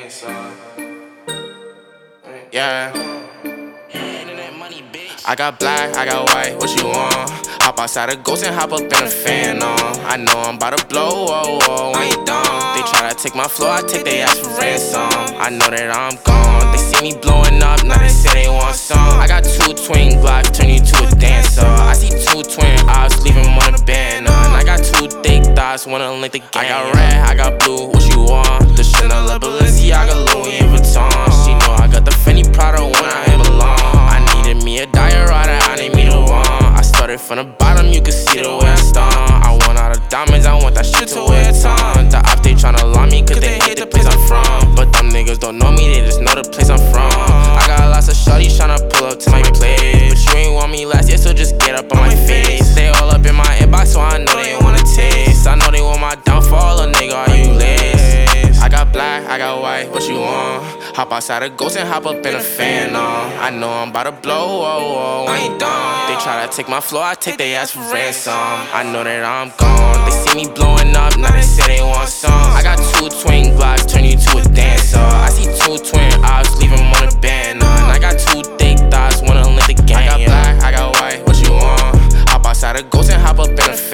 Yeah. I got black, I got white, what you want? Hop outside a ghost and hop up in a fan on. I know I'm about to blow, whoa, whoa, I ain't dumb. They try to take my flow, I take they ass for ransom. I know that I'm gone, they see me blowing up, now they say they want some. I got 2 twin Glocks, turn you to a dancer. I see 2 twin ops, leave them on a banner. And I got 2 thick thighs, wanna link the gang. I got red, I got blue, what you want? The Chanel, Balenciaga, Louis Vuitton. She know I got the Fendi Prada when I belong. I needed me a diorata, I need me the one. I started from the bottom, you can see the way I stung. I want all the diamonds, I want that shit to wear a ton. The op, they tryna lie me cause they hate the place I'm from. But them niggas don't know me, they just know the place I'm from. I got lots of shorties tryna pull up to my place, but you ain't want me last year, so just get up on my face. They all up in my inbox, so I know they wanna taste. I know they want my downfall, a nigga, are you lace? I got black, I got white, what you want? Hop outside a ghost and hop up in a fan on. I know I'm about to blow, whoa, whoa, I ain't dumb. They try to take my flow, I take they ass for ransom. I know that I'm gone, they see me blowing up, now they say they want some. I got 2 twin Glocks, turn you to a dancer. I see 2 twin ops, leave them on a banner. And I got 2 thick thighs, wanna link the gang. I got black, I got white, what you want? Hop outside a ghost and hop up in a fan.